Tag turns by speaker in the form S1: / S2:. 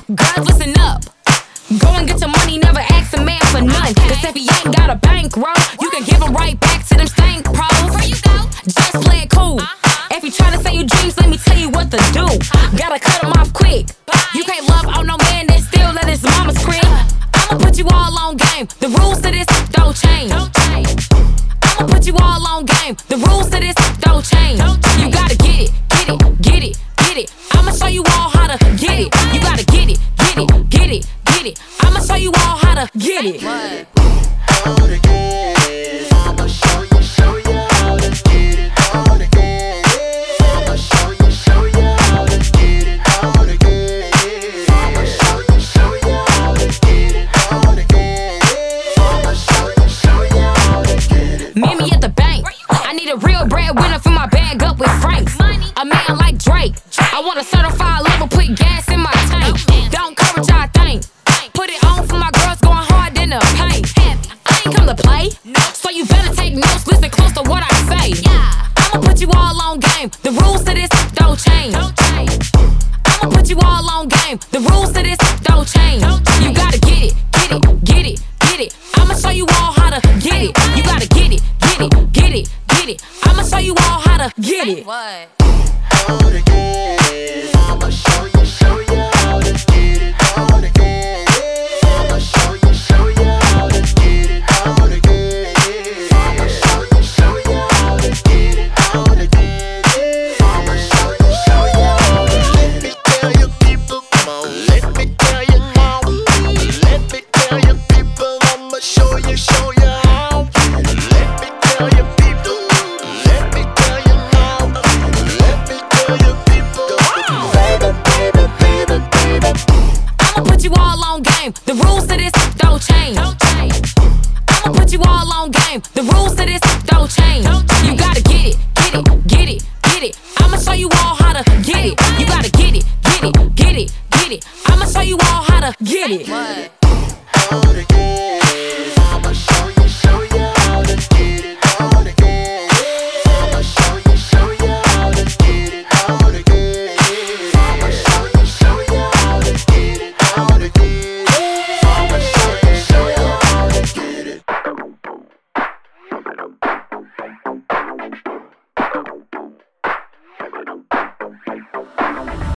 S1: Girls, listen up. Go and get your money, never ask a man for none. Cause if he ain't got a bankroll, you can give him right back to them stank pros. Where you go? Just play it cool. If you try to say your dreams, let me tell you what to do. Gotta cut him off quick. You can't love on no man that's still at his mama's crib. I'ma put you all on game. The rules to this don't change. I'ma put you all on game. The rules to this don't change. You gotta get it, get it, get it, get it. I'ma show you all how to get it. You gotta get it, get it, get it, get it. I'ma show you all how to get it.
S2: How to get it. I'ma show you how to get it. How to get it. I'ma show you how to get it. How to get it. I'ma show you how to get it. How to get it. I'ma show you how to get it.
S1: Meet me at the bank. I need a real breadwinner for my bag up with Franks. A man like Drake. I want a certified level, put gas in my tank. Don't courage, I think. Put it on for my girls going hard in the paint. I ain't come to play, so you better take notes, listen close to what I say. I'ma put you all on game. The rules to this don't change. I'ma put you all on game. The rules to this don't change. You gotta get it, get it, get it, get it. I'ma show you all how to get it. You gotta get it, get it, get it, get it. I'ma show you all how to get it.
S2: How to get it. I'ma show you how to get it. How to get it. I'ma show you how to get it. How to get it. I'ma show you how to get it. How to get it. I'ma show you how to. Let me tell you people, come on. Let me tell you now. Let me tell you people, I'ma show you how. Let me tell you people. Let me tell you now. Let me tell you people. Baby, baby, baby, baby.
S1: I'ma put you all on game. The rules to this don't change. I'ma put you all on game. The rules to this don't change. You gotta get it, get it, get it, get it. I'ma show you all how to get it. You gotta get it, get it, get it, get it. I'ma show you all how to get it.
S2: How to get